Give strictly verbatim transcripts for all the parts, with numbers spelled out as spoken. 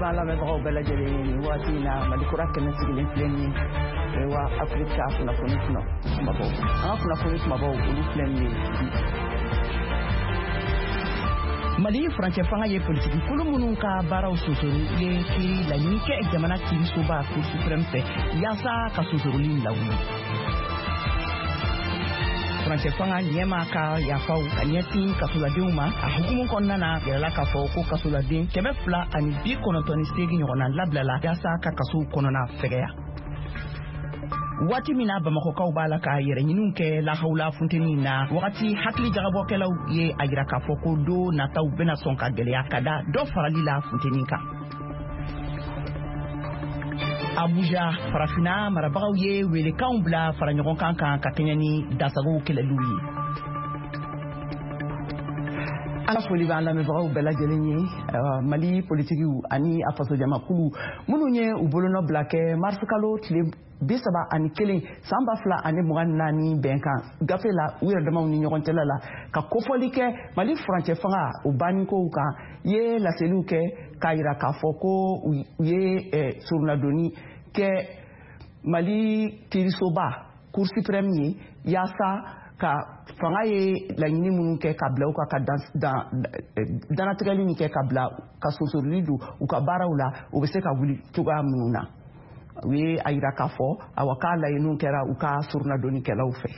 b'a lamɛnbagaw bɛɛ lajɛlen ni waati in na Mali kura kɛmɛ sigilen filɛ nin ye wa Afrika kunnafoni kumabaw an ka kunnafoni kumabaw olu filɛ nin ye Mali furancɛ fanga ye politiki kolo minnu ka baaraw sonsori ye kiri laɲini kɛ jamana kirisoba Cour suprême fɛ yaasa ka sonsoroli lawuli furancɛ fanga ɲɛma ka yafaw ka ɲɛsin kasoladenw ma a hukumu kɔnɔna na yɛrɛla k'a fɔ ko kasoladen kɛmɛ fila ani bi kɔnɔntɔn ni seegin ɲɔgɔnna labilala yaasa ka kasow kɔnɔna fɛgɛya waati min na Bamakɔkaw b'a la ka yɛrɛ ɲiniw kɛ lahawla funteni na wagati hakili jagabɔkɛlaw ye a yira k'a fɔ ko don nataw bɛna sɔn ka gɛlɛya ka da dɔ farali la funteni kan Abuja farafina marabagaw ye welekanw bila fara ɲɔgɔn kan kan ka kɛɲɛ ni dasagow kɛlɛliw ye ala foli b'an lamɛnbagaw bɛɛ lajɛlen ye Mali politikiw ani a fasojamakulu minnu ye u bolonɔ bila kɛ marisi kalo tile bi saba ani kelen san ba fila ani mugan naani bɛnkan gafe la u yɛrɛ damaw ni ɲɔgɔn cɛla la ka kofɔli kɛ Mali furancɛ fanga u bannikow kan ye laseliw kɛ k'a yira k'a fɔ ko u ye surunadonni kɛ Mali kirisoba Cour suprême ye yaasa ka fanga ye laɲini minnu kɛ ka bila u ka ka danatigɛli min kɛ ka bila ka sonsorili don u ka baaraw la u bɛ se ka wuli cogoya minnu na u ye a yira k'a fɔ awa k'a laɲiniw kɛra u ka surunadonnikɛlaw fɛ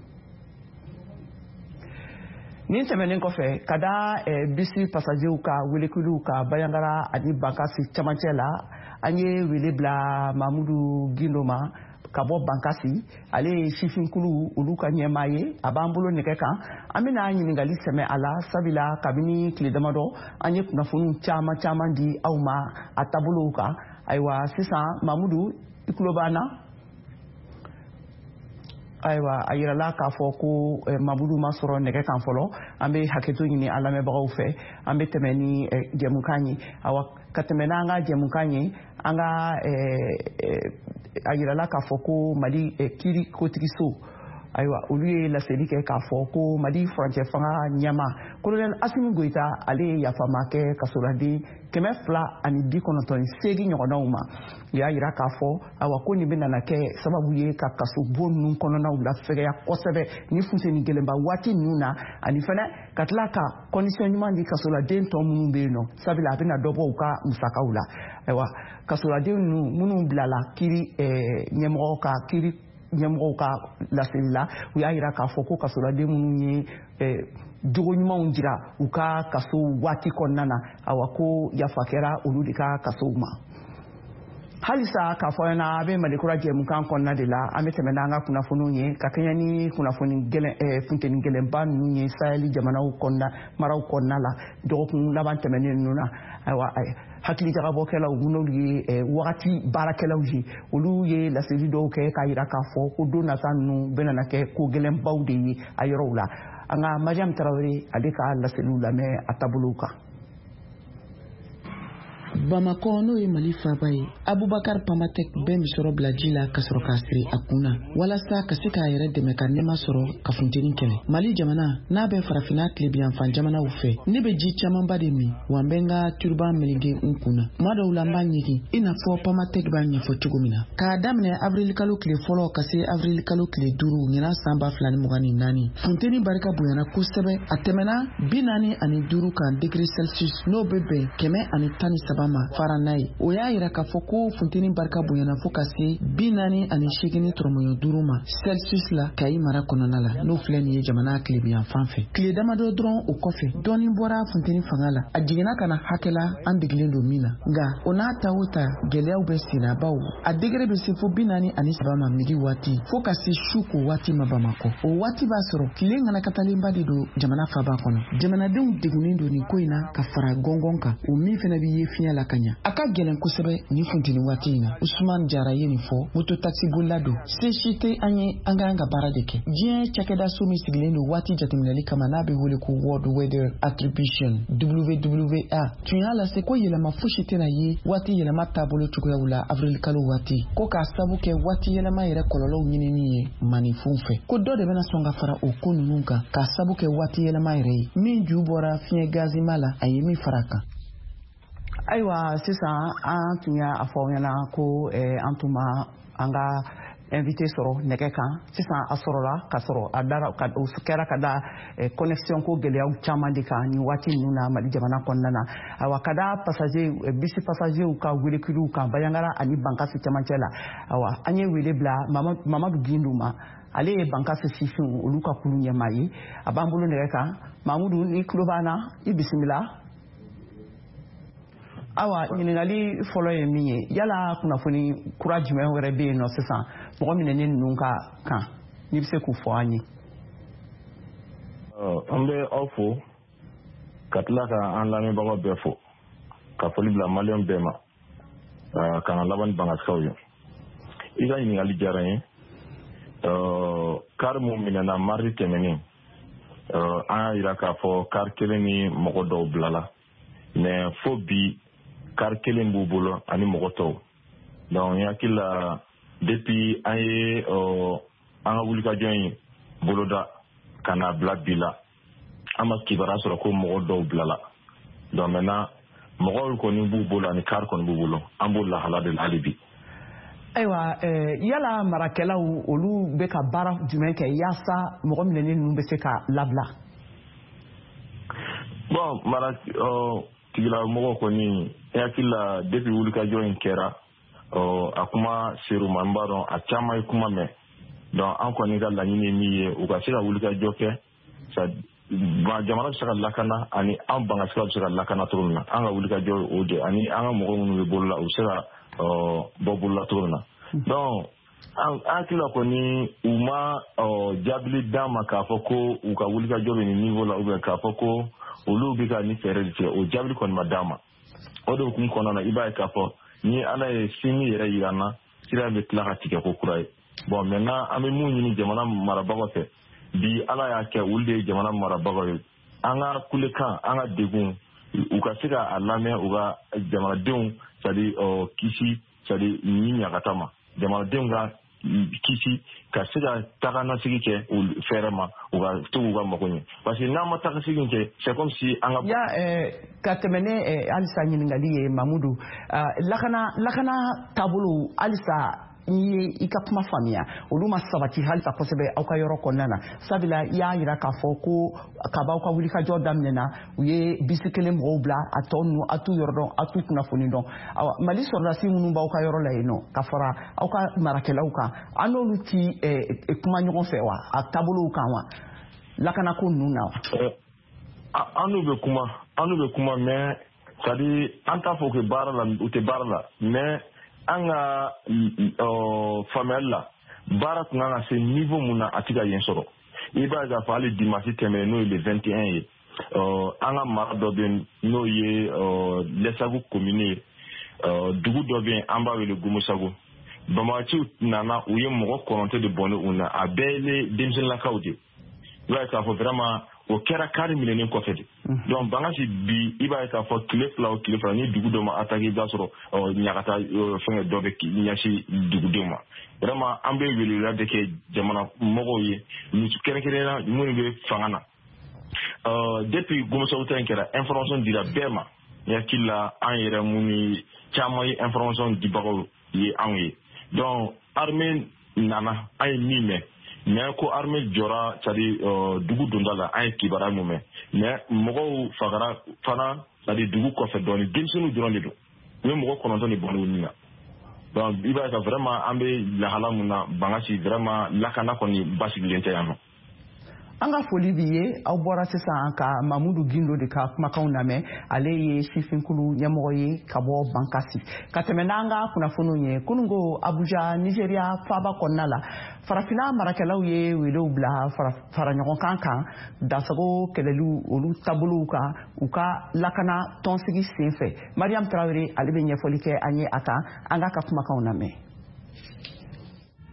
nin tɛmɛnen kɔfɛ ka da bisi pasajew ka welekiliw ka Bayangara ani Bankasi camancɛ la an ye wele bila Mamudu Gindo ma ka bɔ Bankasi ale ye sifinkulu olu ka ɲɛmaa ye a b'an bolo nɛgɛ kan an bɛna ɲininkali sɛmɛ a la sabila kabini tile damadɔ an ye kunnafoniw caman caman di aw ma a taabolow kan ayiwa sisan Mamudu i tulo b'an na ayiwa a yirala k'a fɔ ko Mamudu ma sɔrɔ nɛgɛ kan fɔlɔ an bɛ hakɛto ɲini an lamɛnbagaw fɛ an bɛ tɛmɛ ni jɛmukan ye awa ka tɛmɛ n'an ka jɛmukan ye an ka a yirala k'a fɔ ko Mali kiri kotigiso ayiwa olu ye laseli kɛ k'a fɔ ko Mali furancɛ fanga ɲɛma Colonel Asimi Goita ale ye yafama kɛ kasoladen kɛmɛ fila ani bi kɔnɔntɔn ni seegin ɲɔgɔnnaw ma u y'a yira k'a fɔ awa ko nin bɛna kɛ sababu ye ka kaso bon ninnu kɔnɔnaw lafɛgɛya kosɛbɛ ni funteni gɛlɛnba waati ninnu na ani fɛnɛ ka tila ka condition ɲuman di kasoladen tɔ minnu bɛ yen nɔ sabula a bɛna dɔ bɔ u ka musakaw la ayiwa kasoladen ninnu minnu bilala kiri ɲɛmɔgɔw ka kiri ɲɛmɔgɔw ka laseli la u y'a yira k'a fɔ ko kasoladen minnu ye jogo ɲumanw jira u ka kaso waati kɔnɔna na awa ko yafa kɛra olu de ka kasow ma halisa k'a fɔ ɲɛna a bɛ Malikura jɛmukan kɔnɔna de la an bɛ tɛmɛ n'an ka kunnafoniw ye ka kɛɲɛ ni kunnafoni gɛlɛn funteni gɛlɛnba ninnu ye Sahɛli jamanaw kɔnɔna maraw kɔnɔna la dɔgɔkun laban tɛmɛnen ninnu na ayiwa hakili jagabɔkɛlaw n'olu ye wagati baarakɛlaw ye olu ye laseli dɔw kɛ k'a yira k'a fɔ ko don nata ninnu bɛna kɛ ko gɛlɛnbaw de ye a yɔrɔw la an ka Mariam Tarawele ale ka laseliw lamɛn a taabolow kan Bamako n'o ye Mali faaba ye Abubakar Pamatek bɛɛ bɛ sɔrɔ bila ji la ka sɔrɔ k'a siri a kunna walasa ka se k'a yɛrɛ dɛmɛ ka nɛma sɔrɔ ka funteni kɛlɛ Mali jamana n'a bɛ farafina tilebiyanfan jamanaw fɛ ne bɛ ji camanba de min wa n bɛ n ka turuban melege n kunna tuma dɔw la n b'a ɲɛgin i n'a fɔ Pamatek b'a ɲɛfɔ cogo min na k'a daminɛ avril kalo tile fɔlɔ ka se avril kalo tile duuru ɲinan san ba fila ni mugan ni naani funteni barika bonyana kosɛbɛ a tɛmɛna bi naani ani duuru kan degré celsius n'o bɛ bɛn kɛmɛ ani tan ni saba ma Fahrenheit o y'a yira k'a fɔ ko funteni barika bonyana fo ka se bi naani ani seegin ni tɔrɔmɔɲɔ duuru ma Celsius la Kayi mara kɔnɔna la n'o filɛ nin ye jamana tilebiyan fan fɛ tile damadɔ dɔrɔn o kɔfɛ dɔɔni bɔra funteni fanga la a jiginna ka na hakɛ la an degelen don min na nka o n'a ta o ta gɛlɛyaw bɛ senna baw a degré bɛ se fo bi naani ani saba ma midi waati fo ka se su ko waati ma Bamakɔ o waati b'a sɔrɔ tile ŋanakatalenba de don jamana faaba kɔnɔ jamanadenw degunnen don nin ko in na ka fara gɔngɔn kan o min fɛnɛ bɛ ye fiɲɛ la ka ɲa a ka gɛlɛn kosɛbɛ ni funteni waati in na Usman Jara ye nin fɔ moto taxi bolila don se si tɛ an ye an ka an ka baara de kɛ diɲɛ cakɛda so min sigilen don waati jateminɛli kama n'a bɛ wele ko World Weather Attribution W W A tun y'a lase ko yɛlɛma fosi tɛna ye waati yɛlɛma taabolo cogoyaw la avril kalo waati ko k'a sabu kɛ waati yɛlɛma yɛrɛ kɔlɔlɔw ɲinini ye manifunw fɛ ko dɔ de bɛna sɔn ka fara o ko ninnu kan k'a sabu kɛ waati yɛlɛma yɛrɛ ye min ju bɔra fiɲɛ gazima la a ye min fara kan Ayiwa sisan an tun y'a fɔ aw ɲɛna ko an tun ma an ka invité sɔrɔ nɛgɛ kan sisan a sɔrɔla ka sɔrɔ a dara ka o kɛra ka da connexion ko gɛlɛyaw caman de kan nin waati ninnu na Mali jamana kɔnɔna na awa ka da passager bisi passager ka welekiliw kan Bayangara ani Bankasi cɛmancɛ la awa an ye wele bila Mamadu Gindu ma ale ye Bankasi sifin olu ka kulu ɲɛmaa ye a b'an bolo nɛgɛ kan Mamudu ni tulo b'an na i bisimila. Awa ɲininkali fɔlɔ ye min ye yala kunnafoni kura jumɛn wɛrɛ bɛ yen nɔ sisan mɔgɔ minɛnen ninnu ka kan n'i bɛ se k'u fɔ an ye. An bɛ aw fo ka tila ka an lamɛnbagaw bɛɛ fo ka foli bila maliyɛn bɛɛ ma ka na laban ni Bankasikaw ye. I ka ɲininkali diyara n ye kari mun minɛna mardi tɛmɛnen an y'a jira k'a fɔ kari kelen ni mɔgɔ dɔw bilala mais fo bi kari kelen b'u bolo ani mɔgɔ tɔw donc n hakili la depuis an ye an ka wulikajɔ in boloda ka n'a bila bi la an ma kibaruya sɔrɔ ko mɔgɔ dɔw bilala donc maintenant mɔgɔw kɔni b'u bolo ani kari kɔni b'u bolo an b'o lahala de la hali bi. Ayiwa yala marakɛlaw olu bɛ ka baara jumɛn kɛ yaasa mɔgɔ minɛnen ninnu bɛ se ka labila. Bon mara tigilamɔgɔw kɔni n hakili la depuis wulikajɔ in kɛra a kuma ser'u ma n b'a dɔn a caman ye kuma mɛn donc an kɔni ka laɲini ye min ye u ka se ka wulikajɔ kɛ jamana bɛ se ka lakana ani an Bankasikaw bɛ se ka lakana cogo min na an ka wulikajɔ o de ani an ka mɔgɔ minnu bɛ bolola u bɛ se ka bɔ bolola cogo min na donc an hakili la kɔni u ma jaabili d'an ma k'a fɔ ko u ka wulikajɔ bɛ nin niveau la ou bien k'a fɔ ko olu bɛ ka nin fɛɛrɛ de tigɛ o jaabili kɔni ma d'an ma o de hukumu kɔnɔna na i b'a ye k'a fɔ ni ala ye sini yɛrɛ yira n na sira bɛ tila ka tigɛ ko kura ye bon maintenant an bɛ mun ɲini jamana marabagaw fɛ bi ala y'a kɛ olu de ye jamana marabagaw ye an ka kulekan an ka degun u ka se k'a lamɛn u ka jamanadenw c'est à dire kisi c'est à dire ni ɲagata ma jamanadenw ka kisi ka se ka taga nasigi kɛ fɛɛrɛ ma u ka to k'u ka mago ɲɛ parce que n'an ma taga sigi kɛ c'est comme si an ka. ya ka tɛmɛ ne halisa ɲininkali ye Mamudu lakana lakana taabolo halisa n'i ye i ka kuma faamuya olu ma sabati halisa kosɛbɛ aw ka yɔrɔ kɔnɔna na sabula i y'a jira k'a fɔ ko kabaw ka wulikajɔ daminɛna u ye bisi kelen mɔgɔw bila a tɔ ninnu a t'u yɔrɔ dɔn a t'u kunnafoni dɔn awa Mali sɔrɔdasi minnu b'aw ka yɔrɔ la yen nɔ ka fara aw ka marakɛlaw kan an n'olu ti kuma ɲɔgɔn fɛ wa a taabolow kan wa lakanako ninnu na wa. An n'u bɛ kuma an n'u bɛ kuma mais c'est à dire an t'a fɔ u tɛ baara la u tɛ baara la mais an ka faamuyali la baara tun kan ka se niveau mun na a tɛ ka yen sɔrɔ i b'a ye k'a fɔ hali dimanche tɛmɛnen n'o ye le vingt et un ye an ka mara dɔ bɛ yen n'o ye Lɛsagu commune ye dugu dɔ bɛ yen an b'a wele Gumusagu Bamagaciw nana u ye mɔgɔ kɔnɔntɔn de bɔnnen u na a bɛɛ ye denmisɛnninlakaw de i b'a ye k'a fɔ vraiment o kɛra kari minɛnen kɔfɛ de donc Bankasi bi i b'a ye k'a fɔ tile fila o tile fila ni dugu dɔ ma attaqué i b'a sɔrɔ ɲagata fɛngɛ dɔ bɛ ɲɛsin dugudenw ma vraiment an bɛ weleweleya de kɛ jamana mɔgɔw ye kɛrɛnkɛrɛnnenya minnu bɛ fanga na depuis Gumusagu ta in kɛra information dira bɛɛ ma n hakili la an yɛrɛ minnu caman ye information dibagaw ye anw ye donc armée nana an ye min mɛn mais ko armée jɔra c'est à dire dugu donda la an ye kibaruya mun mɛn mais mɔgɔw fagara fana c'est à dire dugu kɔfɛ dɔɔnin denmisɛnninw dɔrɔn de don u ye mɔgɔ kɔnɔntɔn de bɔnnen u ni na donc i b'a ye ka vraiment an bɛ lahala mun na Bankasi vraiment lakana kɔni basigilen tɛ yan nɔ. An ka foli b'i ye aw bɔra sisan ka Mamudu Gindo de ka kumakanw lamɛn ale ye sifinkulu ɲɛmɔgɔ ye ka bɔ Bankasi ka tɛmɛ n'an ka kunnafoniw ye kunungo Abuja Nigeria faaba kɔnɔna la farafina marakɛlaw ye welew bila faraɲɔgɔnkan kan dasago kɛlɛliw olu taabolow kan u ka lakana tɔnsigi senfɛ Mariam Traoré ale bɛ ɲɛfɔli kɛ an ye a kan an ka ka kumakanw lamɛn.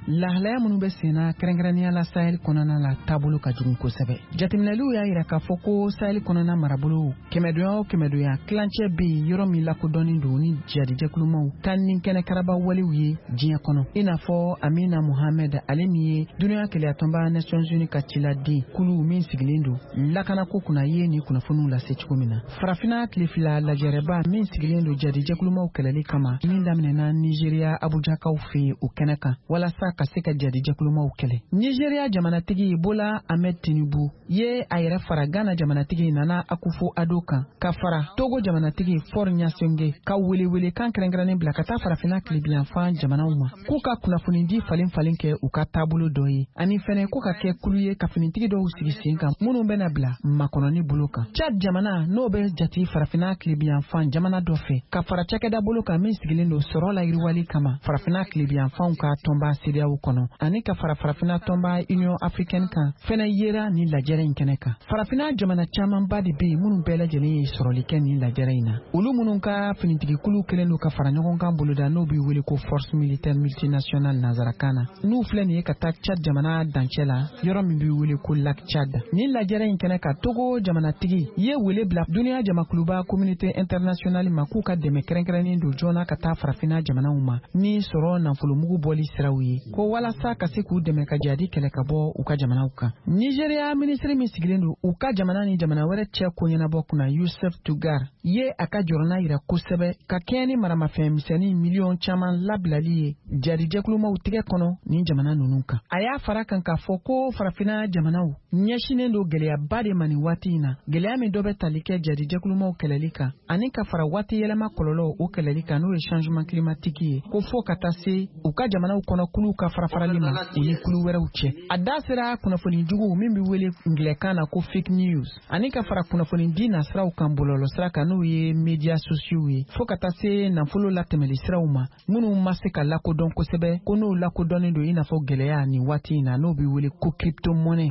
lahalaya minnu bɛ senna kɛrɛnkɛrɛnnenya la Sahel kɔnɔna la taabolo ka jugu kosɛbɛ. Jateminɛliw y'a yira k'a fɔ ko Sahel kɔnɔna marabolo kɛmɛdonya o kɛmɛdonya kilancɛ bɛ yen yɔrɔ min lakodɔnnen don ni jadijɛkulumaw tan ni kɛnɛ karaba walew ye diɲɛ kɔnɔ. I n'a fɔ Amina Mohamed ale min ye dunuya kɛlɛyatɔnba Nations Unies ka ciladen kulu min sigilen don lakanako kunna ye ni kunnafoniw lase cogo min na. Farafina tile fila lajɛrɛba min sigilen don jadijɛkulumaw kɛlɛli kama min daminɛna Nigeria Abujakaw fɛ yen o kɛnɛ kan walasa ka se ka jadijɛkulumaw kɛlɛ. Nigeria jamanatigi Bola Ahmed Tinubu ye a yɛrɛ fara Ghana jamanatigi Nana Akufo-Addo kan ka fara Togo jamanatigi Faure Gnassingbé ka welewele kan kɛrɛnkɛrɛnnen bila ka taa farafina tilebiyanfan jamanaw ma k'u ka kunnafoni di falen falen kɛ u ka taabolo dɔ ye ani fɛnɛ ko ka kɛ kulu ye ka finitigi dɔw sigi sen kan minnu bɛna bila makɔnɔni bolo kan. Chad jamana n'o bɛ jate farafina tilebiyanfan jamana dɔ fɛ ka fara cakɛda bolo kan min sigilen don sɔrɔ la yiriwali kama farafina tilebiyanfanw ka tɔnba C D A O kɔnɔ ani ka fara farafina tɔnba Union Africaine kan fɛnɛ yera ni lajɛrɛ in kɛnɛ kan. Farafina jamana camanba de bɛ yen minnu bɛɛ lajɛlen ye sɔrɔli kɛ ni lajɛrɛ in na. Olu minnu ka finitigikulu kelen don ka fara ɲɔgɔn kan boloda n'o bɛ wele ko Force Militaire Multinationale nanzarakan na n'u filɛ nin ye ka taa Chad jamana dancɛ la yɔrɔ min bɛ wele ko Lac Chad. Ni lajɛrɛ in kɛnɛ kan Togo jamanatigi ye wele bila duniya jamakuluba communauté internationale ma k'u ka dɛmɛ kɛrɛnkɛrɛnnen don joona ka taa farafina jamanaw ma ni sɔrɔ nafolomugu bɔli siraw ye ko walasa ka se k'u dɛmɛ ka jadi kɛlɛ ka bɔ u ka jamanaw kan. Nigeria ministre min sigilen don u ka jamana ni jamana wɛrɛ cɛ ko ɲɛnabɔ kunna Youssef Tougar ye a ka jɔrɔna yira kosɛbɛ ka kɛɲɛ ni maramafɛn misɛnnin miliyɔn caman labilali ye jadijɛkulumaw tigɛ kɔnɔ ni jamana ninnu kan. A y'a fara kan k'a fɔ ko farafina jamanaw ɲɛsinen don gɛlɛyaba de ma nin waati in na gɛlɛya min dɔ bɛ tali kɛ jadijɛkulumaw kɛlɛli kan ani ka fara waati yɛlɛma kɔlɔlɔ o kɛlɛli kan n'o ye changement climatique ye ko fo ka taa se u ka jamanaw kɔnɔ kulu ka farafarali ma u ni kulu wɛrɛw cɛ. A da sera kunnafoni jugu min bɛ wele ngilɛkan na ko fake news ani ka fara kunnafoni di nasiraw kan bɔlɔlɔ sira kan n'o ye médias sociaux ye fo ka taa se nafolo latɛmɛli siraw ma minnu ma se ka lakodɔn kosɛbɛ ko n'o lakodɔnnen don i n'a fɔ gɛlɛya nin waati in na n'o bɛ wele ko crypto monnaie.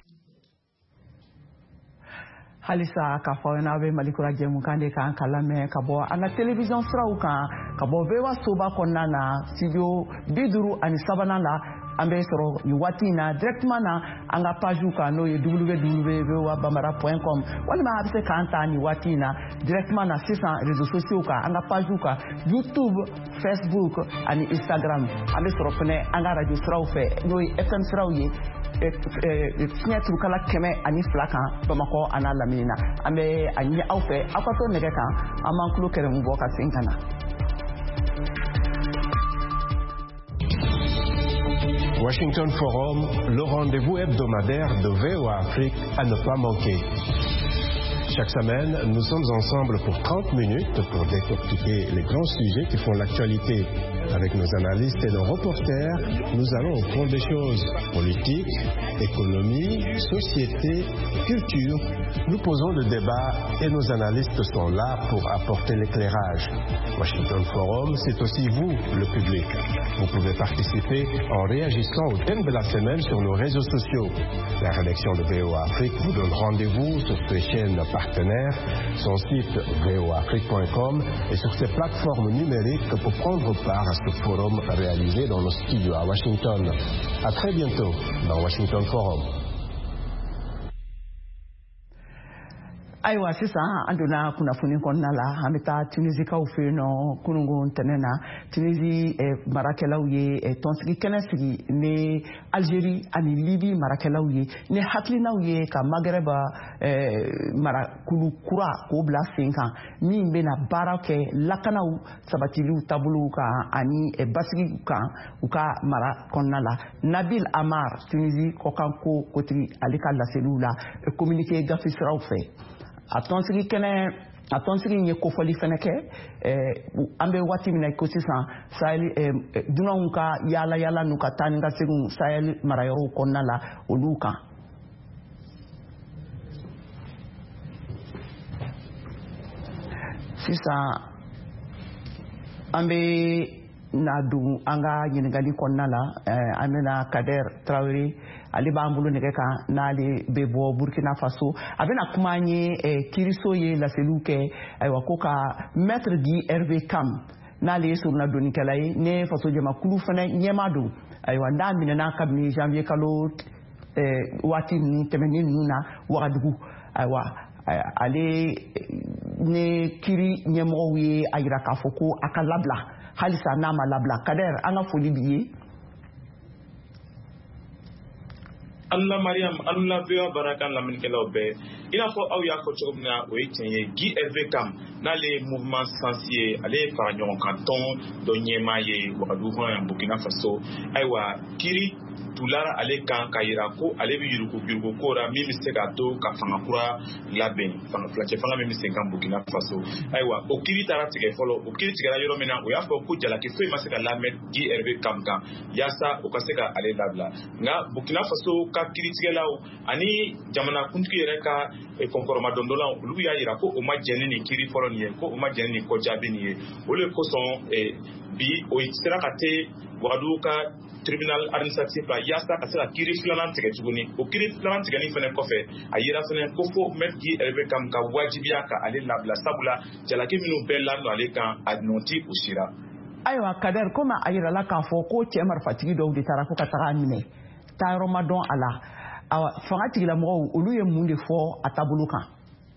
Halisa k'a fɔ n'a bɛ Malikura jɛmukan de kan ka lamɛn ka bɔ an ka télévision siraw kan ka bɔ V O A soba kɔnɔna na studio bi duuru ani sabanan la an bɛ sɔrɔ nin waati in na directement na an ka page kan n'o ye w w w point v o a bambara point com walima a bɛ se k'an ta nin waati in na directement na sisan réseaux sociaux kan an ka page kan YouTube, Facebook ani Instagram an bɛ sɔrɔ fɛnɛ an ka radio siraw fɛ n'o ye F M siraw ye fiɲɛ turukala kɛmɛ ani fila kan Bamakɔ a n'a lamini na an bɛ a ɲini aw fɛ aw ka to nɛgɛ kan an b'an tulo kɛrɛmu bɔ ka sen ka na. Washington Forum, le rendez-vous hebdomadaire de V O A Afrique à ne pas manquer. Chaque semaine, nous sommes ensemble pour trente minutes pour décortiquer les grands sujets qui font l'actualité. Avec nos analystes et nos reporters, nous allons au fond des choses. Politique, économie, société, culture. Nous posons le débat et nos analystes sont là pour apporter l'éclairage. Washington Forum, c'est aussi vous, le public. Vous pouvez participer en réagissant au thème de la semaine sur nos réseaux sociaux. La rédaction de V O A Afrique vous donne rendez-vous sur ses chaînes partenaires, son site v o afrique point com et sur ses plateformes numériques pour prendre part à ce forum réalisé dans nos studios à Washington. À très bientôt dans Washington Forum. Ayiwa sisan an donna kunnafoni kɔnɔna la an bɛ taa Tunisikaw fɛ yen nɔ kununko ntɛnɛn na Tunisie marakɛlaw ye tɔnsigi kɛnɛ sigi ni Algérie ani Libye marakɛlaw ye ni hakilinaw ye ka Maghreb marakulu kura k'o bila sen kan min bɛna baara kɛ lakanaw sabatiliw taabolow kan ani basigi kan u ka mara kɔnɔna la. Nabil Amar Tunisie kɔkanko kotigi ale ka laseliw la communiqué gafe siraw fɛ. A tɔnsigi kɛnɛ a tɔnsigi ye kofɔli fɛnɛ kɛ an bɛ waati min na ko sisan Sahel dunanw ka yaala yaala n'u ka taa ni ka seginw Sahel marayɔrɔw kɔnɔna la olu kan. Sisan an bɛ na don an ka ɲininkali kɔnɔna la an bɛna Kader Traoré ale b'an bolo nɛgɛ kan n'ale bɛ bɔ Burkina Faso a bɛna kuma an ye kiiriso ye laseliw kɛ ayiwa ko ka Maître Guy Hervé Kam n'ale ye surunadonnikɛla ye ne faso jamakulu fana ɲɛma don ayiwa n'a minɛna kabini janvier kalo waati ninnu tɛmɛnen ninnu na Wagadugu ayiwa ale ni kiri ɲɛmɔgɔw ye a yira k'a fɔ ko a ka labila halisa n'a ma labila. Kader, an ka foli b'i ye. Allah Mariam Allah bewa barakan lamin kelaw be ina fo aw ya ko cogomna o yitenye Guy Hervé Kam n'ale mouvement sensier ale fara ɲɔgɔn kan tɔn dɔ ɲɛma ye Wagadugu kɔnɔ Burkina Faso aywa kiri tulara ale kan ka yira ko ale bi yuruku yuruku ko ra min bɛ se ka to ka fanga kura labɛn fanga filacɛ fanga min bɛ sen kan Burkina Faso aywa o kiri taara tigɛ fɔlɔ o kiri tigɛra yɔrɔ min na o y'a fɔ ko jalaki foyi ma se ka lamɛn Guy Hervé Kam kan yaasa o ka se ka ale labila nka Burkina Faso ka kiritigɛlaw ani jamana kuntigi yɛrɛ ka kɔnkɔrɔma dɔndɔlaw olu y'a yira ko o ma jɛn ni nin kiri fɔlɔ nin ye ko o ma jɛn ni nin kɔjaabi nin ye olu de kosɔn bi o sera ka te Wagadugu ka tribunal administratif la yaasa ka se ka kiri filanan tigɛ tuguni o kiri filanan tigɛni fɛnɛ kɔfɛ a yira fɛnɛ ko fo maître Guy Hervé Kam ka wajibiya ka ale labila sabula jalaki minnu bɛɛ ladon ale kan a nɔ ti u sira. Ayiwa Kader, komi a yirala k'a fɔ ko cɛ marifatigi dɔw de taara ko ka taga a minɛ taayɔrɔ ma dɔn a la fanga tigilamɔgɔw olu ye mun de fɔ a taabolo kan.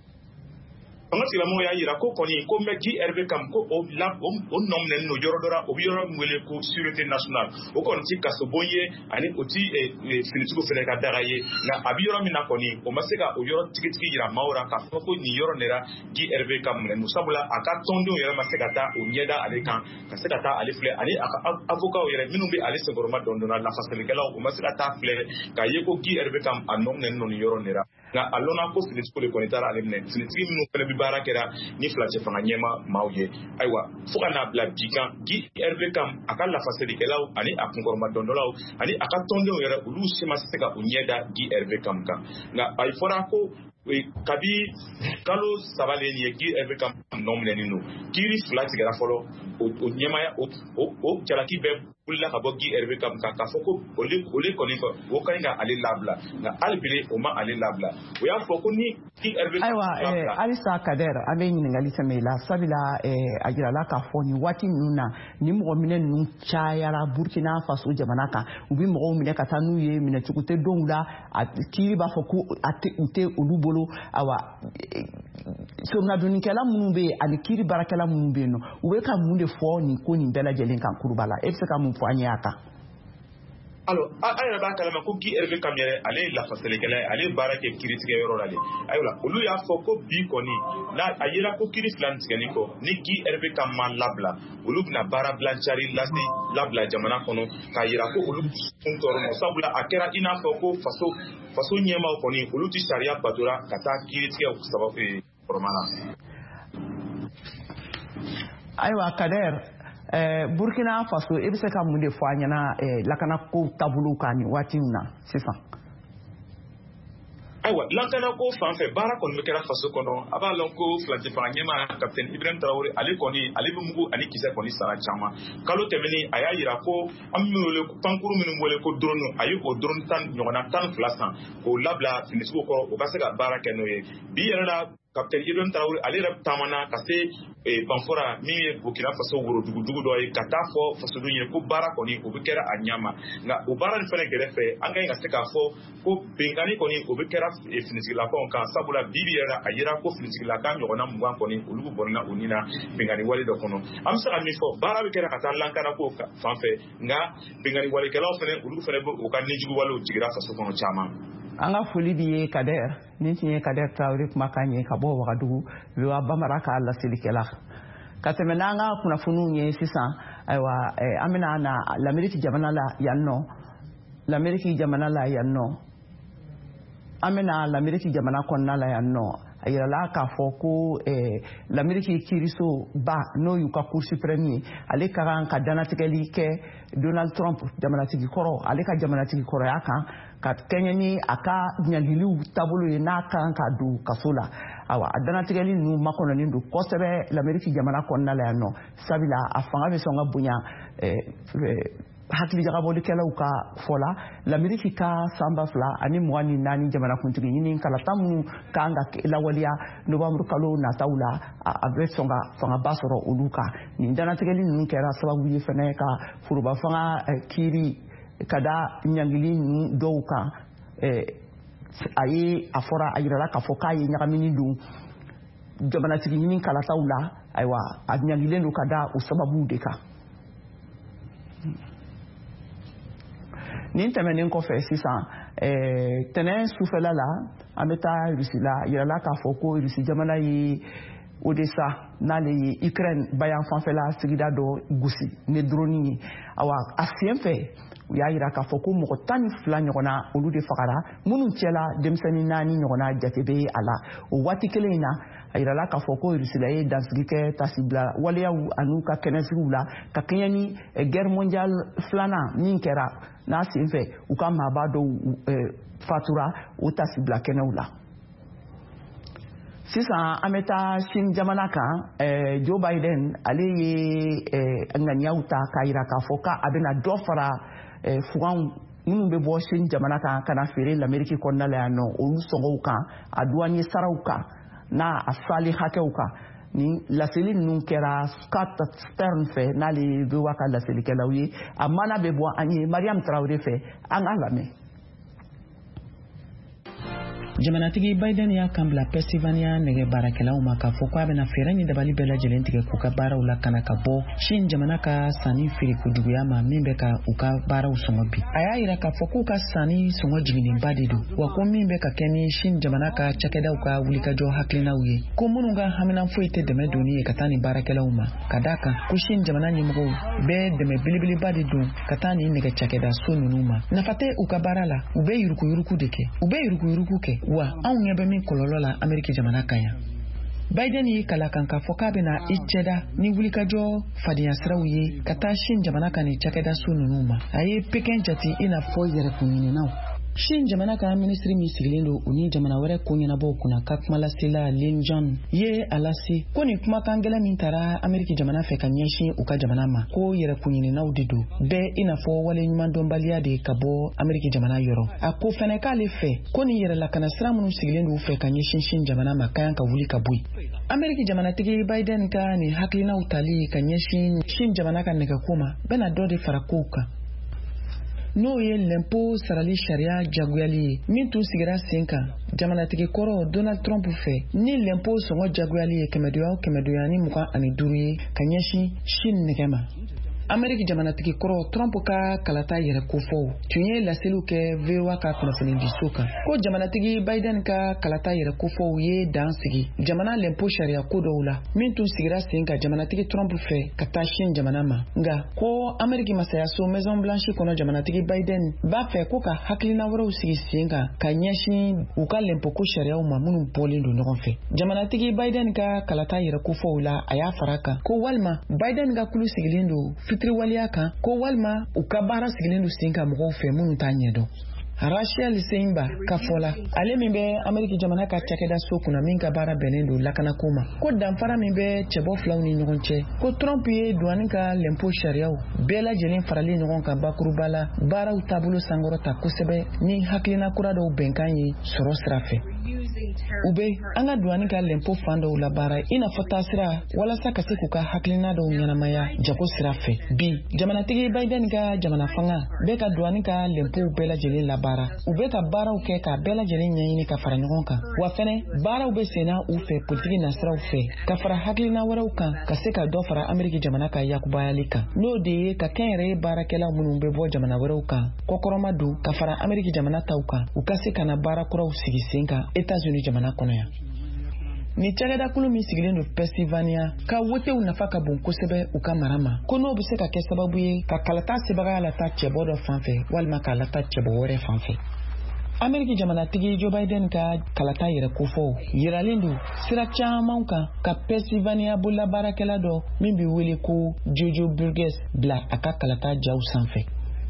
Fanga tigilamɔgɔw y'a yira ko kɔni ko mɛ Guy Hervé Kam ko o la o nɔminɛlen no yɔrɔ dɔ la o bɛ yɔrɔ min wele ko sûreté nationale o kɔni ti kasobon ye ani o ti finitigiw fɛnɛ ka daga ye nka a bɛ yɔrɔ min na kɔni o ma se ka o yɔrɔ tigitigi yira maaw la k'a fɔ ko nin yɔrɔ de la Guy Hervé Kam minɛ sabula a ka tɔndenw yɛrɛ ma se ka taa o ɲɛda ale kan ka se ka taa ale filɛ ani a ka avocat yɛrɛ minnu bɛ ale senkɔrɔma dɔndɔnna lafasalikɛlaw o ma se ka taa filɛ k'a ye ko Guy Hervé Kam a nɔminɛlen no nin yɔrɔ de la nka a lɔnna ko finitigiw de kɔni taara ale minɛ finitigi minnu fɛnɛ bɛ baara kɛra ni filacɛ fanga ɲɛma maaw ye ayiwa fo ka n'a bila bi kan Guy Hervé Kam a ka lafasalikɛlaw ani a kunkɔrɔma dɔndɔlaw ani a ka tɔndenw yɛrɛ olu si ma se ka o ɲɛda Guy Hervé Kam kan nka a fɔra ko kabi kalo saba le nin ye Guy Hervé Kam nɔminɛlen no kiri fila tigɛra fɔlɔ o ɲɛmaya o jalaki bɛɛ wulila ka bɔ Guy Hervé Kam kan k'a fɔ ko ole kɔni kɔ o ka ɲi ka ale labila nka hali bi o ma ale labila o y'a fɔ ko ni Guy Hervé Kam ayiwa halisa Kader an bɛ ɲininkali tɛmɛ la sabula a jirala k'a fɔ nin waati ninnu na ni mɔgɔ minɛ ninnu cayara Burkina Faso jamana kan u bɛ mɔgɔw minɛ ka taa n'u ye minɛcogo tɛ dɔw la kiri b'a fɔ ko u tɛ olu bolo awa songadonikɛla minnu bɛ yen ani kiri baarakɛla minnu bɛ yen nɔ u bɛ ka mun de fɔ nin ko nin bɛɛ lajɛlen kan kuruba la e bɛ se ka mun fɔ an ye a kan. Alors, a yɛrɛ b'a kalama ko Guy Hervé Kam yɛrɛ ale ye lafasalikɛla ye ale ye baara kɛ kiritigɛyɔrɔ la de ayiwa olu y'a fɔ ko bi kɔni a yera ko kiri fila nin tigɛli kɔ ni Guy Hervé Kam ma labila olu bɛna baara bilancari lase labila jamana kɔnɔ k'a yira ko olu kun tɔɔrɔ ma sabula a kɛra i n'a fɔ ko faso faso ɲɛmaw kɔni olu ti sariya batora ka taa kiritigɛw sababu kɔrɔma la. Ayiwa Kader, Burkina Faso e bɛ se ka mun de fɔ an ɲɛna lakanako taabolo kan nin waati in na sisan. Ayiwa lakanako fan fɛ baara kɔni bɛ kɛra faso kɔnɔ a b'a lɔn ko filacɛ fanga ɲɛmaa kapitɛni Ibrahim Traoré ale kɔni ale bɛ mugu ani kisɛ kɔni sara caman kalo tɛmɛnen a y'a yira ko an bɛ wele pankuru minnu wele ko drone a ye o drone tan ɲɔgɔnna tan fila san k'o labila finitigiw kɔrɔ o ka se ka baara kɛ n'o ye bi yɛrɛ la kapitɛni Ibrahim Traoré ale yɛrɛ taamana ka se Banfora min ye Burkina Faso worodugudugu dɔ ye ka taa fɔ fasodenw ye ko baara kɔni o bɛ kɛra a ɲama nka o baara nin fɛnɛ gɛrɛfɛ an ka ɲi ka se k'a fɔ ko bɛnkanni kɔni o bɛ kɛra finitigilakaw kan sabula bi bi yɛrɛ a yera ko finitigilaka ɲɔgɔnna mugan kɔni olu bɛ bɔnna o ni na bɛnkanni wale dɔ kɔnɔ an bɛ se ka min fɔ baara bɛ kɛra ka taa lankanako fan fɛ nka bɛnkanni walekɛlaw fɛnɛ olu fɛnɛ bɛ u ka nijugu walew jigira faso kɔnɔ caman. An ka foli b'i ye Kader nin tun ye Kader Traoré kumakan ye ka bɔ Wagadugu Loa Bamara ka lasilikɛla ka tɛmɛ n'an ka kunnafoniw ye sisan ayiwa an bɛna na l'Amérique jamana la yan nɔ l'Amérique jamana la yan nɔ an bɛna l'Amérique jamana kɔnɔna la yan nɔ a yirala k'a fɔ ko l'Amérique kiiriso ba n'o y'u ka Cour suprême ye ale ka kan ka danatigɛli kɛ Donald Trump jamanatigi kɔrɔ ale ka jamanatigi kɔrɔya kan ka kɛɲɛ ni a ka ɲangiliw taabolo ye n'a kan ka don kaso la awa a danatigɛli ninnu makɔnɔnen don kosɛbɛ l'Amérique jamana kɔnɔna la yan nɔ sabula a fanga bɛ sɔn ka bonya hakilijagabɔlikɛlaw ka fɔ la l'Amérique ka san ba fila ani mugan ni naani jamanakuntigi ɲini kalata minnu kan ka lawaleya novembre kalo nataw la a bɛ sɔn ka fangaba sɔrɔ olu kan nin danatigɛli ninnu kɛra sababu ye fɛnɛ ka foroba fanga kiiri ka da ɲangili ninnu dɔw kan a ye a fɔra a yirala k'a fɔ k'a ye ɲagamini don jamanatigi ɲini kalataw la ayiwa a ɲangilen don ka da o sababu de kan. nin tɛmɛnen kɔfɛ sisan tɛnɛn sufɛla la an bɛ taa Rusi la yirala k'a fɔ ko Rusi jamana ye Odessa n'ale ye Ukraine bayan fanfɛla sigida dɔ gosi ni drone ye awa a sen fɛ u y'a yira k'a fɔ ko mɔgɔ tan ni fila ɲɔgɔnna olu de fagara minnu cɛla denmisɛnnin naani ɲɔgɔnna jate bɛ a la o waati kelen in na a yirala k'a fɔ ko Rusila ye dansigi kɛ tasibila waleyaw an'u ka kɛnɛsigiw la ka kɛɲɛ ni guerre mondiale filanan min kɛra n'a sen fɛ u ka maaba dɔw fatura o tasibila kɛnɛw la. sisan an bɛ taa Chine jamana kan Joe Biden ale ye ŋaniyaw ta k'a yira k'a fɔ k'a bɛna dɔ fara fuganw minnu bɛ bɔ Chine jamana kan ka na feere l'Amérique kɔnɔna la yan nɔ olu sɔngɔw kan a douanier saraw kan n'a a sali hakɛw kan ni laseli ninnu kɛra Scott Stern fɛ n'ale ye V O A ka laselikɛlaw ye a mana bɛ bɔ an ye Mariam Traoré fɛ an k'a lamɛn. Jamanatigi Biden y'a kan bila Pennsylvania nɛgɛ baarakɛlaw ma k'a fɔ k'a bɛna fɛɛrɛ ni dabali bɛɛ lajɛlen tigɛ k'u ka baaraw la kana ka bɔ Chine jamana ka sanni feere kojuguya ma min bɛ ka u ka baaraw sɔngɔ bi. A y'a yira k'a fɔ k'u ka sanni sɔngɔ jiginnenba de don wa ko min bɛ ka kɛ ni Chine jamana ka cakɛdaw ka wulikajɔ hakilinaw ye ko minnu ka hamina foyi tɛ dɛmɛ donni ye ka taa ni baarakɛlaw ma ka d'a kan ko Chine jamana ɲɛmɔgɔw bɛɛ dɛmɛ belebeleba de don ka taa ni nɛgɛ cakɛda so ninnu ma. Nafa tɛ u ka baara la u bɛ yuruguyurugu de kɛ u bɛ yuruguyurugu kɛ wa anw ɲɛ bɛ min kɔlɔlɔ la Ameriki jamana kan yan. Biden y'i kala kan k'a fɔ k'a bɛna i cɛda ni wulikajɔ fadenya siraw ye ka taa Chine jamana kan ni cakɛda so ninnu ma. A ye Pekin jate i n'a fɔ yɛrɛkunɲininaw. Chine jamana ka ministri min sigilen don u ni jamana wɛrɛ ko ɲɛnabɔw kunna ka kuma lasela Lin John ye a lase ko nin kumakan gɛlɛn min taara Ameriki jamana fɛ ka ɲɛsin u ka jamana ma ko yɛrɛkunɲininaw de don bɛɛ i n'a fɔ wale ɲumandɔnbaliya de ka bɔ Ameriki jamana yɔrɔ. A ko fɛnɛ k'ale fɛ ko nin yɛrɛlakana sira minnu sigilen don u fɛ ka ɲɛsin Chine jamana ma ka yan ka wuli ka bɔ yen. Ameriki jamanatigi Biden ka nin hakilinaw tali ka ɲɛsin Chine jamana ka nɛgɛko ma bɛna dɔ de fara kow kan. N'o ye l'impôt sarali sariya jagoyali ye min tun sigira sen kan jamanatigi kɔrɔ Donald Trump fɛ ni l'impôt sɔngɔ jagoyali ye kɛmɛdoya o kɛmɛdoya ni mugan ani duuru ye ka ɲɛsin Chine nɛgɛ ma. Ameriki jamanatigi kɔrɔ Trump ka kalata yɛrɛ kofɔw tun ye laseliw kɛ V O A ka kunnafoni diso kan ko jamanatigi Biden ka kalata yɛrɛ kofɔw ye dan sigi jamana l'impôt sariya ko dɔw la min tun sigira sen ka jamanatigi Trump fɛ ka taa Chine jamana ma nka ko Ameriki masayaso Maison Blanche kɔnɔ jamanatigi Biden b'a fɛ ko ka hakilina wɛrɛw sigi sen kan ka ɲɛsin u ka l'impôt ko sariyaw ma minnu bɔlen don ɲɔgɔn fɛ. Jamanatigi Biden ka kalata yɛrɛ kofɔw la a y'a fara kan ko walima Biden ka kulu sigilen don fitiriwaleya kan ko walima u ka baara sigilen don sen ka mɔgɔw fɛ minnu t'a ɲɛdɔn. Rachel Seinba ka fɔ la ale min bɛ Ameriki jamana ka cakɛda so kunna min ka baara bɛnnen don lakanako ma ko danfara min bɛ cɛbɔ filaw ni ɲɔgɔn cɛ ko Trump ye douane ka l'impôt sariyaw bɛɛ lajɛlen faralen ɲɔgɔn kan bakuruba la baaraw taabolo sankɔrɔta kosɛbɛ ni hakilina kura dɔw bɛnkan ye sɔrɔ sira fɛ. U bɛ an ka douane ka l'impôt fan dɔw la baara i n'a fɔ taasira walasa ka se k'u ka hakilina dɔw ɲɛnamaya jago sira fɛ. Bi jamanatigi Biden ka jamana fanga bɛ ka douane ka l'impôt bɛɛ lajɛlen la baara u bɛ ka baaraw kɛ ka bɛɛ lajɛlen ɲɛɲini ka fara ɲɔgɔn kan wa fɛnɛ baaraw bɛ senna u fɛ politiki nasiraw fɛ ka fara hakilina wɛrɛw kan ka se ka dɔ fara Ameriki jamana ka yakubayali kan n'o de ye ka kɛnyɛrɛye baarakɛlaw minnu bɛ bɔ jamana wɛrɛw kan kɔkɔrɔma don ka fara Ameriki jamana taw kan u ka se ka na baara kuraw sigi sen kan Etats-Unis jamana kɔnɔ yan. Ni cakɛda kulu min sigilen don Pennsylvania ka wotew nafa ka bon kosɛbɛ u ka mara ma ko n'o bɛ se ka kɛ sababu ye ka kalata sebagaya lata cɛbɔ dɔ fanfɛ walima k'a lata cɛbɔ wɛrɛ fanfɛ. Ameriki jamanatigi Joe Biden ka kalata yɛrɛ kofɔw yiralen don sira caman kan ka Pennsylvania bolola baarakɛla dɔ min bɛ wele ko Jojo Burgess bila a ka kalata jaw sanfɛ.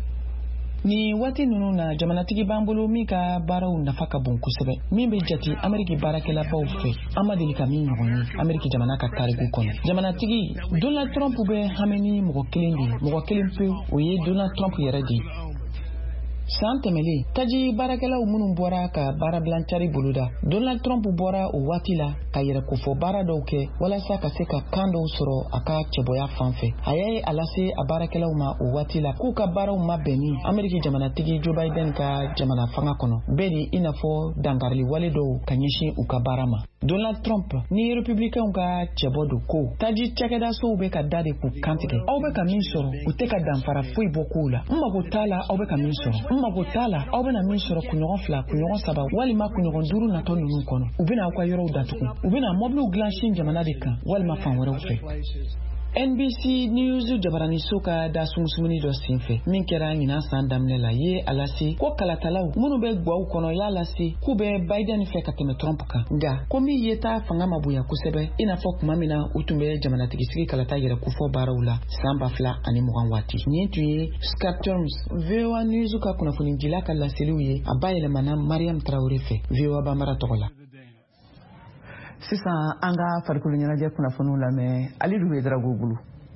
Ni waati ninnu na jamanatigi b'an bolo min ka baaraw nafa ka bon kosɛbɛ min bɛ jate Ameriki baarakɛlabaw fɛ an ma deli ka min ɲɔgɔn ye Ameriki jamana ka tariku kɔnɔ. Jamanatigi Donald Trump bɛ hami ni mɔgɔ kelen de mɔgɔ kelen pewu o ye Donald Trump yɛrɛ de. san tɛmɛlen taji baarakɛlaw minnu bɔra ka baarabilancari boloda Donald Trump bɔra o waati la ka yɛrɛ kofɔ baara dɔw kɛ walasa ka se ka kan dɔw sɔrɔ a ka cɛbɔya fan fɛ. A y'a a lase a baarakɛlaw ma o waati la k'u ka baaraw ma bɛnni Ameriki jamanatigi Joe Biden ka jamana fanga kɔnɔ bɛɛ de i n'a fɔ dangarili wale dɔw ka ɲɛsin u ka baara ma. Donald Trump ni républicains ka cɛbɔ do ko taji cakɛdasow bɛ ka da de k'u kantigɛ. Aw bɛ ka min sɔrɔ u tɛ ka danfara foyi bɔ kow la. N mago t'a la aw bɛ ka min sɔrɔ. N mago t'a la aw bɛna min sɔrɔ kunɲɔgɔn fila kunɲɔgɔn saba walima kunɲɔgɔn duuru natɔ ninnu kɔnɔ. U bɛna aw ka yɔrɔw datugu. U bɛna mɔbiliw dilan Chine jamana de kan walima fan wɛrɛw fɛ. N B C News jabaraniso ka da sumusumuni dɔ senfɛ min kɛra ɲinan san daminɛ la ye a lase ko kalatalaw minnu bɛ gwaw kɔnɔ y'a lase k'u bɛ Biden fɛ ka tɛmɛ Trump kan. Nka ko min ye ta fanga ma bonya kosɛbɛ i n'a fɔ kuma min na u tun bɛ jamanatigisi kalata yɛrɛ kofɔ baaraw la san ba fila ani mugan waati. Nin tun ye Scott Terms V O A News ka kunnafonidila ka laseliw ye a bayɛlɛmana Mariam Traoré fɛ V O A Bambara tɔgɔ la. Sisan an ka farikolo ɲɛnajɛ kunnafoniw lamɛn Ali Dube Darago bolo.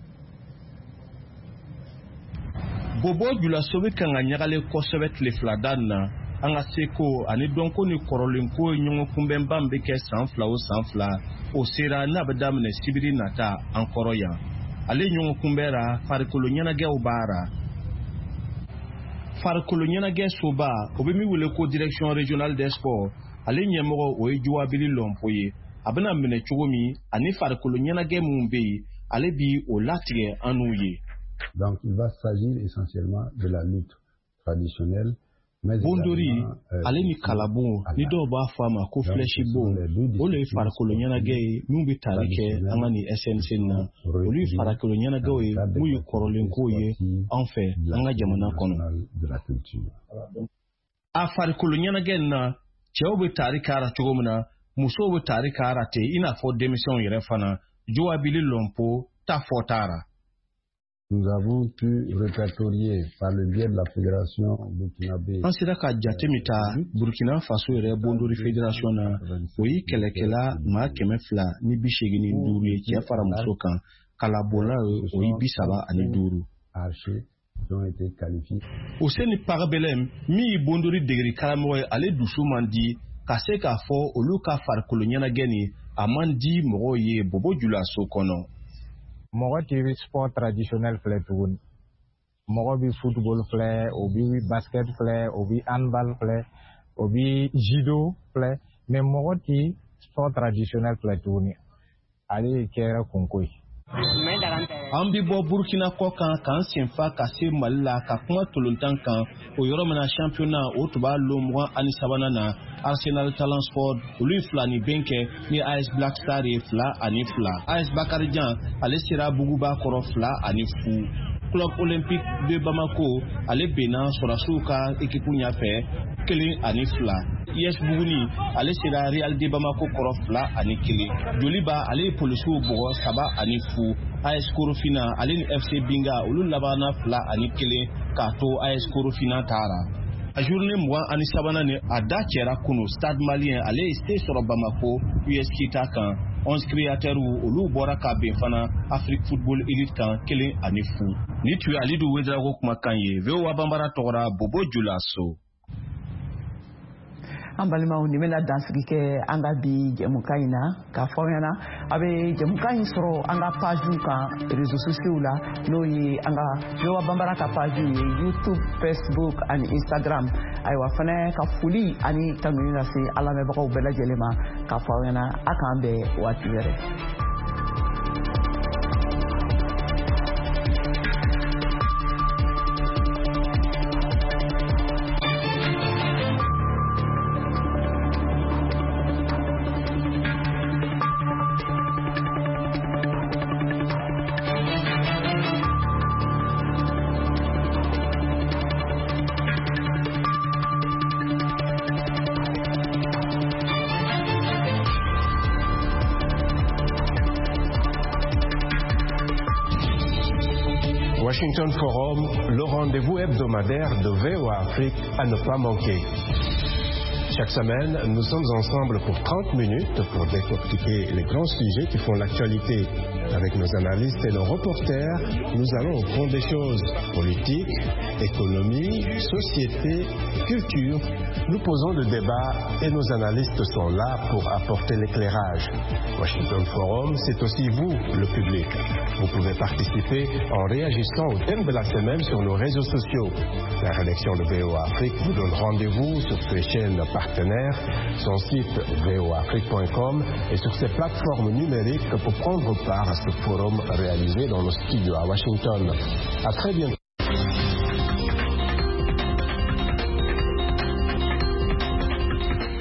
Bobo Julaso bɛ kan ka ɲagalen kosɛbɛ tile fila da na an ka seko ani dɔnko ni kɔrɔlenko ɲɔgɔn kunbɛnban bɛ kɛ san fila o san fila o sera n'a bɛ daminɛ sibiri nata an kɔrɔ yan. Ale ɲɔgɔn kunbɛra farikolo ɲɛnajɛw b'ara. Farikolo ɲɛnajɛ soba o bɛ min wele ko direction régionale des sports ale ɲɛmɔgɔ o ye Juwabili Lɔnpo ye. A bɛna minɛ cogo min ani farikolo ɲɛnajɛ minnu bɛ yen ale bi o latigɛ an n'u ye. Donc il va s'agir essentiellement de la lutte traditionnelle. Bondori ale ni kalabon ni dɔw b'a fɔ a ma ko flèche-bon o le ye farikolo ɲɛnajɛ ye min bɛ tali kɛ an ka nin S N C na olu ye farikolo ɲɛnajɛw ye mun ye kɔrɔlenko ye an fɛ an ka jamana kɔnɔ. A farikolo ɲɛnajɛ na cɛw bɛ tari k'ara cogo min na musow bɛ tari k'ara ten i n'a fɔ denmisɛnw yɛrɛ fana Juwabili Lɔnpo ta fɔ taara. Nous avons pu répertorier par le biais de la fédération burkinabé. An sera ka jate min ta Burkina Faso yɛrɛ Bondori fédération na o ye kɛlɛkɛla maa kɛmɛ fila ni bi seegin ni duuru ye cɛ fara muso kan kalabonla o ye bi saba ani duuru. Oseni Parabelem min ye Bondori degeli karamɔgɔ ye ale dusu man di ka se k'a fɔ olu ka farikolo ɲɛnajɛ ni a man di mɔgɔw ye Bobo Julaso kɔnɔ. Mɔgɔ ti sport traditionnel filɛ tuguni mɔgɔ bi football filɛ o bi basket filɛ o bi handball filɛ o bi judo filɛ mais mɔgɔ ti sport traditionnel filɛ tuguni ale kɛra kunko ye. An bi bɔ Burkina kɔ kan k'an senfa ka se Mali la ka kuma tolontan kan o yɔrɔ min na championnat o tun b'a lo mugan ani sabanan na Arsenal Talent Sport olu fila ni bɛn kɛ ni A S Black Star ye fila ani fila. A S Bakarijan ale sera Buguba kɔrɔ fila ani fu. Club Olympique de Bamako ale bɛnna Sɔrasiw ka équipe ɲɛfɛ kelen ani fila. I S Buguni ale sera Real de Bamako kɔrɔ fila ani kelen. Joliba ale ye polisiw bɔgɔ saba ani fu. A S Korofina ale ni F C Binga olu labanna fila ani kelen k'a to A S Korofina taara. A journée mugan ani sabanan ni a da cɛra kunu Stade Malien ale ye se sɔrɔ Bamako U S Kita kan. onze créateurs olu bɔra ka bɛn fana Afrique Football Elite kan kelen ani fu. Ni tun ye Alidu Wedrago kumakan ye V O A Bambara tɔgɔra Bobo Julaso. An balimaw ni bɛna dansigi kɛ an ka bi jɛmukan in na k'a fɔ ɲɛna a bɛ jɛmukan in sɔrɔ an ka pagew kan réseaux sociaux la n'o ye an ka V O A Bambara ka pagew ye YouTube, Facebook ani Instagram. Ayiwa fana ka foli ani tanuni lase an lamɛnbagaw bɛɛ lajɛlen ma k'a fɔ ɲɛna a k'an bɛn waati wɛrɛ. Washington Forum, le rendez-vous hebdomadaire de V O A Afrique à ne pas manquer. Chaque semaine, nous sommes ensemble pour trente minutes pour décortiquer les grands sujets qui font l'actualité. Avec nos analystes et nos reporters, nous allons au fond des choses. Politique, économie, société, culture. Nous posons le débat et nos analystes sont là pour apporter l'éclairage. Washington Forum, c'est aussi vous, le public. Vous pouvez participer en réagissant au thème de la semaine sur nos réseaux sociaux. La rédaction de V O A Afrique vous donne rendez-vous sur ses chaînes partenaires, son site v o afrique point com et sur ses plateformes numériques pour prendre part à ce forum réalisé dans nos studios à Washington. À très bientôt.